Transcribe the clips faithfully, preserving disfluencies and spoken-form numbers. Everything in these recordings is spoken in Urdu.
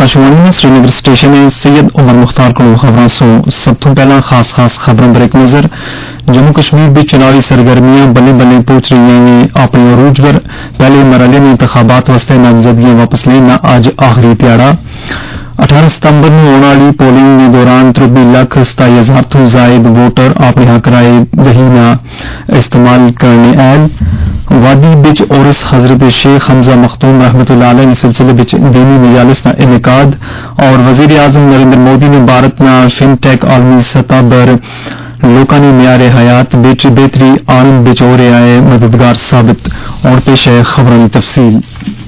آکاشوانی میں سری نگر سٹیشن ہے سید عمر مختار کو خبراں سو سب تو پہلا خاص خاص خبروں پر ایک نظر جموں کشمیر بھی چناوی سرگرمیاں بلے بلے پہنچ رہی ہیں اپنے عروج پر پہلے مرحلے میں انتخابات واسطے نامزدگیاں واپس لینا آج آخری پیاڑا اٹھارہ ستمبر میں ہونے والی پولنگ کے دوران تربی لاکھ ستائی ہزار تو زائد ووٹر اپنے حق رائے دہی نہ استعمال کرنے اہل وادی بچ عرس حضرت شیخ حمزہ مختوم رحمۃ اللہ علیہ سلسلے بچ دینی مجالس کا انعقاد اور وزیر اعظم نریندر مودی نے بھارت نہ فن ٹیک عالمی سطح پر لوکاں نے معیار حیات بچ بہتری آن بچ ہو رہا ہے مددگار ثابت اور پیش ہے خبروں کی تفصیل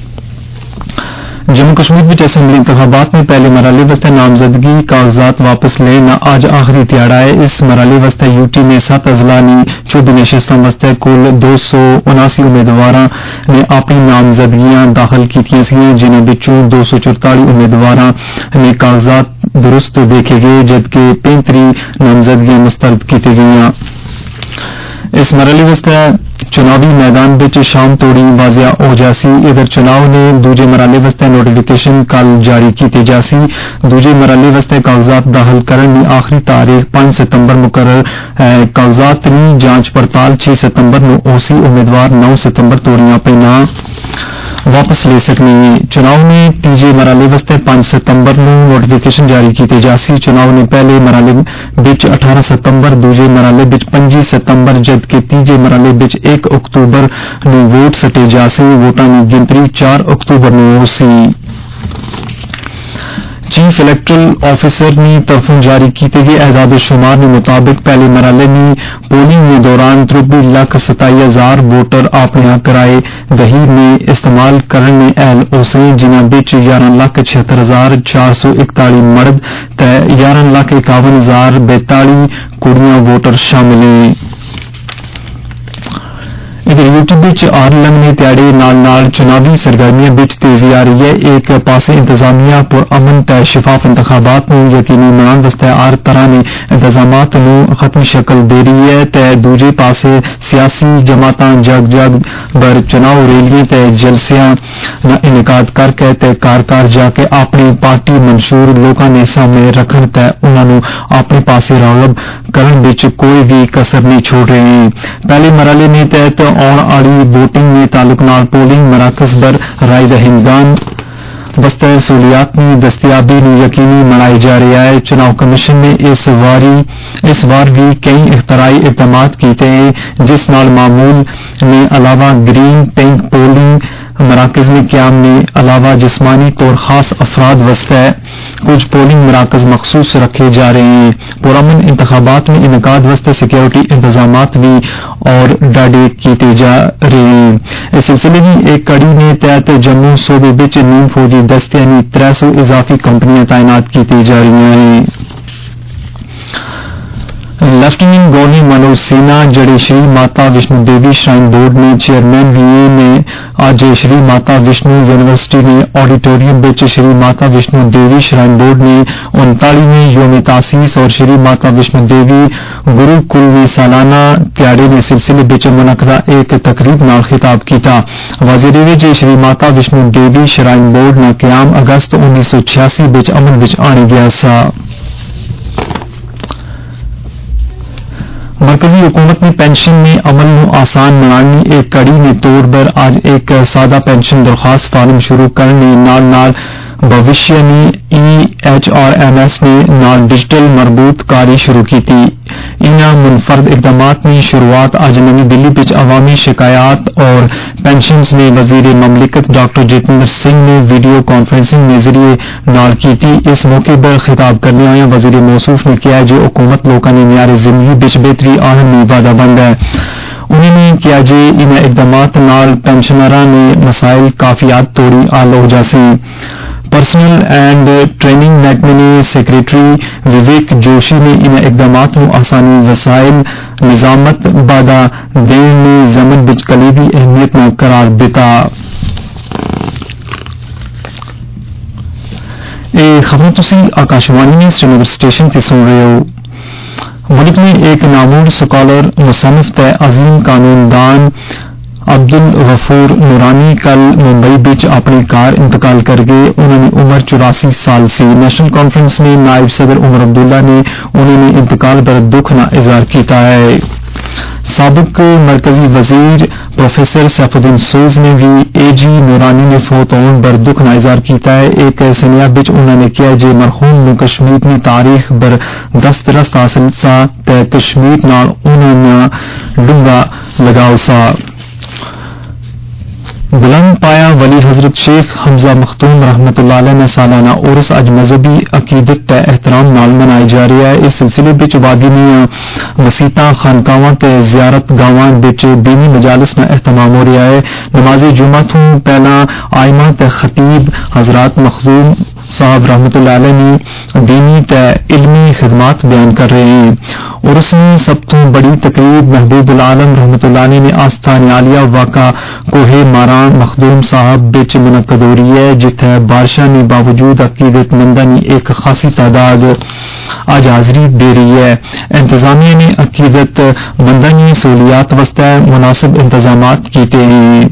جموں کشمیر میں اسمبلی انتخابات میں پہلے مرحلے واسطے نامزدگی کاغذات واپس لینا آج آخری تیاڑا ہے اس مرحلے واسطے یو ٹی نے سات اضلاع چودہ نشستوں واسطے کل دو سو اناسی امیدواراں نے اپنی نامزدگیاں داخل کی سی جنہاں وچوں دو سو چورتالی امیدواراں نے کاغذات درست دیکھے گئے جبکہ پینتری نامزدگیاں مسترد کی گئیں اس مرحلے واسطے چناوی میدان بچ شام توڑی واضح ہو جاسی ادھر چناؤ نے دوجے مرحلے واسطے نوٹیفکیشن کل جاری کیتے جاسی دوجے مرحلے واسطے کاغذات داخل کرنے کی آخری تاریخ پانچ ستمبر مقرر ہے کاغذات کی جانچ پڑتال چھ ستمبر نو اوسی امیدوار نو ستمبر توڑیاں اپنے نام واپس لے سکنے چناؤ نے تیجے مرحلے واسطے پانچ ستمبر نو نوٹیفکیشن جاری کیتے جاسی چناؤ نے پہلے مرحلے بچ اٹھارہ ستمبر دوجے مرحلے بچ پنجی ستمبر جبکہ تیجے مرحلے بچ ایک اکتوبر نو ووٹ سٹے جاسی ووٹاں کی گنتری چار اکتوبر نو ہو سی چیف الیکٹرل آفیسر نے طرفوں جاری کیتے گئے اعداد و شمار کے مطابق پہلے مرحلے میں پولنگ کے دوران تربی لاکھ ستائی ہزار ووٹر اپنے حق رائے دہی میں استعمال کرنے اہل اسے جنہاں بچ گیارہ لاکھ چھہتر ہزار چار سو اکتالی مرد تے گیارہ لاکھ اکاون ہزار بیتالی کڑیاں ووٹر شامل ہیں ادھر یوٹیوب بچ آر لنگنے تیاڑے نال نال چناوی سرگرمیاں بچ تیزی آ رہی ہے ایک پاسے انتظامیہ پر امن تے شفاف انتخابات نو یقینی بنان واسطے ہر طرح نے انتظامات نو ختم شکل دے رہی ہے تے دوجے پاسے سیاسی جماعتاں جگ جگ بر چناؤ ریلیاں تے جلسیاں دا انعقاد کر کے تے کار کار جا کے اپنی پارٹی منشور لوکاں نے سامنے رکھن تے انہاں نو اپنے پاسے راغب کرن وچ کوئی بھی کسر نہیں چھوڑ رہے پہلے مرحلے میں تحت آن والی ووٹنگ میں تعلق نال پولنگ مراکز پر رائے دہندگان واسطے سہولیات کی دستیابی نو یقینی بنایا جا رہا ہے چناؤ کمیشن نے اس واری اس بار بھی کئی اختراعی اقدامات کیتے ہیں جس نال معمول میں علاوہ گرین پنک پولنگ مراکز میں قیام میں علاوہ جسمانی طور خاص افراد واسطے کچھ پولنگ مراکز مخصوص رکھے جا رہے ہیں پرامن انتخابات میں انعقاد واسطے سیکیورٹی انتظامات بھی اور ڈاڈے کیتے جا رہے ہیں اس سلسلے کی ایک کڑی میں تحت جموں صوبے بچ نیم فوجی دستے یعنی تر سو اضافی کمپنیاں تعینات کی جا رہی ہیں لیفٹیننٹ گورنر منوج سنہا جڑے شری ماتا وشنو دیوی شرائن بورڈ میں چیئرمین بھی ہیں نے آج شری ماتا وشنو یونیورسٹی میں آڈیٹوریم بچ شری ماتا وشنو دیوی شرائن بورڈ نے انتالیویں یوم تاسیس اور شری ماتا وشنو دیوی گرو کل میں سالانہ تیاڑے کے سلسلے بچ منعقدہ ایک تقریب نال خطاب کیتا واضح رہے جے شری ماتا وشنو دیوی شرائن بورڈ نہ قیام اگست انیس سو چھیاسی بچ امن بچ آنے گیا سا مرکزی حکومت نے پینشن میں عمل نو آسان بنانے ایک کڑی کے طور پر آج ایک سادہ پینشن درخواست فارم شروع کرنے نال نال بھوشیہ نے E H R M S نے نال ڈیجیٹل مربوط کاری شروع کی تھی انہاں منفرد اقدامات کی شروعات آج نئی دلی بچ عوامی شکایات اور پینشنز میں وزیر مملکت ڈاکٹر جتیندر سنگھ نے ویڈیو کانفرنسنگ کے ذریعے نال کی تھی اس موقع پر خطاب کرنے آیا وزیر موصوف نے کیا جو حکومت لوگوں نے معیار زندگی بچ بہتری آنے میں وعدہ بند ہے انہوں نے کیا جے ان اقدامات نال پینشنراں نے مسائل کافی حد توڑی حل ہو جاسی پرسنل اینڈ ٹریننگ محکمے نے سیکریٹری وویک جوشی نے ان اقدامات کو آسانی وسائل نظامت بادہ دین میں ضمن بچ کلیدی اہمیت میں قرار دیتا یہ خبریں تسی آکاشوانی میں سری نگر سٹیشن سے سن رہے ہو ملک میں ایک نامور سکالر مصنف تے عظیم قانون دان عبد الغفور نورانی کل ممبئی بچ اپنی کار انتقال کر گئے. انہوں نے عمر چوراسی سال سی. نیشنل کانفرنس میں نائب صدر عمر عبداللہ نے انہوں نے انتقال پر دکھ نہ اظہار کیتا ہے. سابق مرکزی وزیر پروفیسر سیف الدین سوز نے بھی اے جی نورانی نے فوت ہون پر دکھ نہ اظہار کیتا ہے. ایک سنیا بچ انہوں نے کیا جے مرحوم نو کشمیر کی تاریخ بر دسترست حاصل سا تے کشمیر نال انہوں نے ڈونگا لگاؤ سا. بلند پایا ولی حضرت شیخ حمزہ مختوم رحمت اللہ علیہ نے سالانہ عرس اج مذہبی عقیدت تے احترام نال منائی جا رہی ہے. اس سلسلے وچ وادی دیاں مسیتاں خانقاواں تے زیارت گاواں وچ دینی مجالس کا اہتمام ہو رہا ہے. نماز جمعہ تو پہلا آئمہ تے خطیب حضرات مخزوم صاحب رحمت اللہ علیہ نے دینی تے علمی خدمات بیان کر رہے ہیں. عرس میں سب تو بڑی تقریب محبوب العالم رحمت اللہ علیہ نے آستان عالیہ واقع کوہ ماران مخدوم صاحب بچ منعقد ہو رہی ہے, جتھے بارشاں نے باوجود عقیدت منداں کی ایک خاصی تعداد آج حاضری دے رہی ہے. انتظامیہ نے عقیدت منداں کی سہولیات واسطے مناسب انتظامات کیتے ہیں.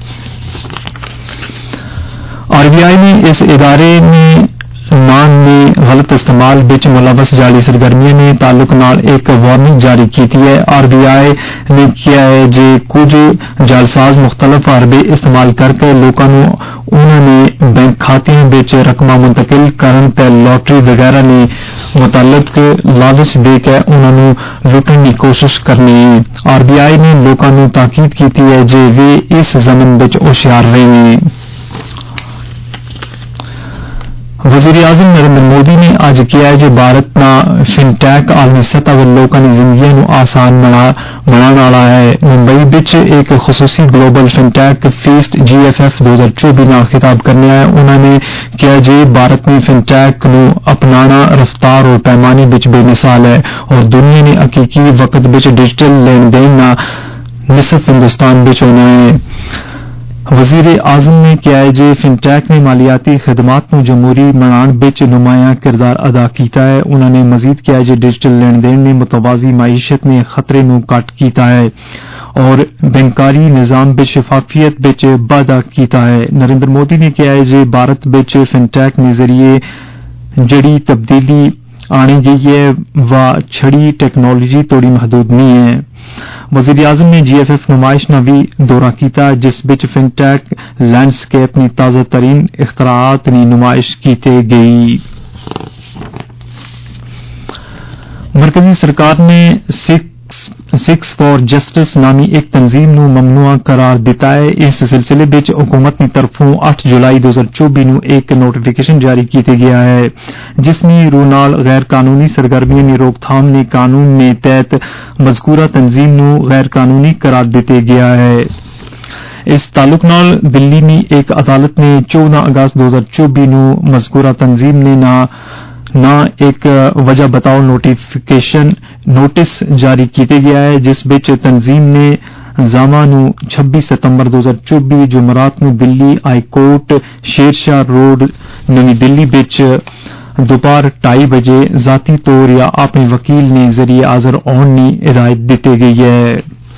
آر بی آئی نے اس ادارے میں نام میں غلط استعمال بچ ملوث جعلی سرگرمیاں نے تعلق نال ایک وارننگ جاری کی ہے. آر بی آئی نے کیا ہے جے کچھ جعلساز مختلف حربے استعمال کر کے لوگوں نے انہوں نے بینک کھاتیاں بچ رقم منتقل کرن تے لاٹری وغیرہ نے متعلق لالچ دے کے انہوں نے لٹن کی کوشش کرنی ہے. آر بی آئی نے لوگوں نے تاکید کی ہے جے وہ اس زمن بچ ہوشیار رہیں. وزیر اعظم نریندر مودی نے آج کیا ہے کہ بھارت نا فنٹیک عالمی سطح پر لوگوں کی زندگیوں آسان بنانے والا ہے. ممبئی بچ ایک خصوصی global fintech fest G F F دو ہزار چوبی نال خطاب کرنے آیا. انہوں نے کیا جی بھارت میں فنٹیک نو اپنانا رفتار اور پیمانے بچ بے مثال ہے اور دنیا نے حقیقی وقت بچ ڈیجیٹل لین دین نا نصف ہندوستان بچ ہونا ہے. وزیر اعظم نے کیا ہے جے فنٹیک نے مالیاتی خدمات نو جمہوری بنان بچ نمایاں کردار ادا کیتا ہے. انہوں نے مزید کیا ہے جے ڈیجیٹل لین دین نے متوازی معیشت میں خطرے نو کٹ کیتا ہے اور بینکاری نظام بچ شفافیت بچ واਧਾ کیتا ہے. نریندر مودی نے کیا ہے جے بھارت بچ فنٹیک کے ذریعے جڑی تبدیلی آنی گئی ہے وہ چھڑی ٹیکنالوجی توڑی محدود نہیں ہے. وزیر اعظم نے جی ایف ایف نمائش کا بھی دورہ کیتا جس بچ فنٹیک لینڈسکیپ کی تازہ ترین اختراعات کی نمائش کیتے گئی. مرکزی سرکار نے سکھ سکس فار جسٹس نامی ایک تنظیم نو ممنوع قرار دیتا ہے. اس سلسلے بچ حکومت کی طرفوں آٹھ جولائی دو ہزار چوبی نو ایک نوٹیفیکیشن جاری کیتے گیا ہے جس میں رونال غیر قانونی سرگرمیوں کی روک تھام نے قانون میں تحت مذکورہ تنظیم نو غیر قانونی قرار دیتے گیا ہے. اس تعلق نال دلی میں ایک عدالت نے چودہ اگست دو ہزار چوبی نو مذکورہ تنظیم نے نہ نہ ایک وجہ بتاؤ نوٹیفیکیشن نوٹس جاری کیتے گیا ہے جس بچ تنظیم نے زامہ نو چھبیس ستمبر دو ہزار چوبی جمعرات نو دلی high court Sher Shah road نئی دلی بچ دوپہر ڈھائی بجے ذاتی طور یا اپنے وکیل نے ذریعے حاضر ہونے کی ہدایت دیتی گئی ہے.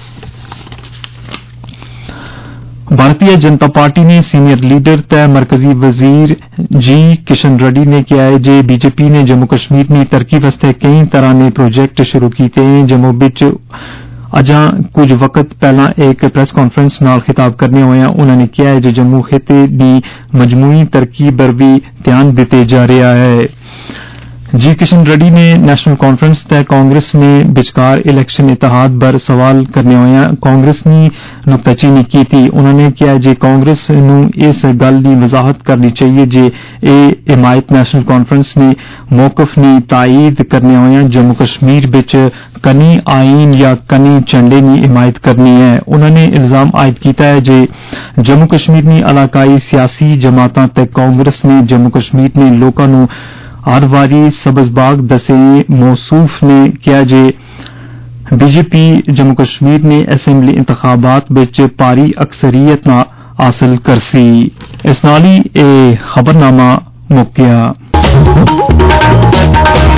بھارتیہ جنتا پارٹی نے سینئر لیڈر تے مرکزی وزیر جی کشن ریڈی نے کیا ہے جے بی جے پی نے جموں کشمیر میں ترقی واسطے کئی طرح کے پروجیکٹ شروع کیتے ہیں. جموں بچ اجاں کچھ وقت پہلا ایک پریس کانفرنس نال خطاب کرنے ہویا انہوں نے کیا ہے جے جموں خطے دی مجموعی ترقی پر بھی دھیان دیتے جا رہا ہے. جی کشن ریڈی نے نیشنل کانفرنس تے کانگریس نے بچکار الیکشن اتحاد پر سوال کرنے ہویا کانگریس نے نکتہ چینی کی تھی. انہوں نے کیا جے کانگریس نو اس گل کی وضاحت کرنی چاہیے جے اے حمایت نیشنل کانفرنس نے موقف نے تائید کرنے ہویا جموں کشمیر بچ کنی آئین یا کنی چنڈے کی حمایت کرنی ہے. انہوں نے الزام عائد کیتا ہے جے جموں کشمیر میں علاقائی سیاسی جماعتاں تے کانگریس نے جموں کشمیر نے لوکاں نو ہر واری سبز باغ دسے. موصوف نے کیا J B J P Jammu Kashmir نے اسمبلی انتخابات بچ پاری اکثریت نہ حاصل کرسی. اس نال ہی اے خبرنامہ مک گیا.